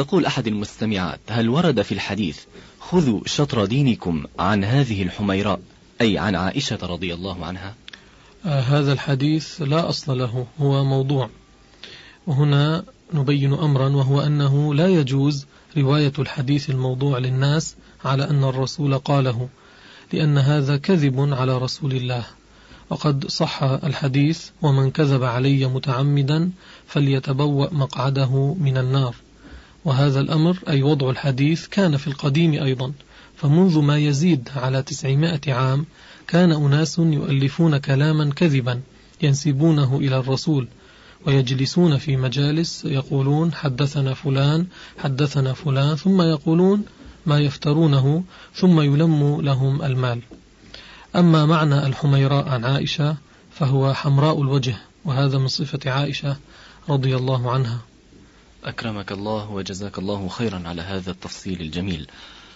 تقول أحد المستمعات: هل ورد في الحديث خذوا شطر دينكم عن هذه الحميراء، أي عن عائشة رضي الله عنها؟ هذا الحديث لا أصل له، هو موضوع. وهنا نبين أمرا، وهو أنه لا يجوز رواية الحديث الموضوع للناس على أن الرسول قاله، لأن هذا كذب على رسول الله. وقد صح الحديث: ومن كذب علي متعمدا فليتبوأ مقعده من النار. وهذا الأمر أي وضع الحديث كان في القديم أيضا، فمنذ ما يزيد على 900 عام كان أناس يؤلفون كلاما كذبا ينسبونه إلى الرسول، ويجلسون في مجالس يقولون حدثنا فلان حدثنا فلان، ثم يقولون ما يفترونه، ثم يلم لهم المال. أما معنى الحميراء عن عائشة فهو حمراء الوجه، وهذا من صفة عائشة رضي الله عنها. أكرمك الله وجزاك الله خيرا على هذا التفصيل الجميل.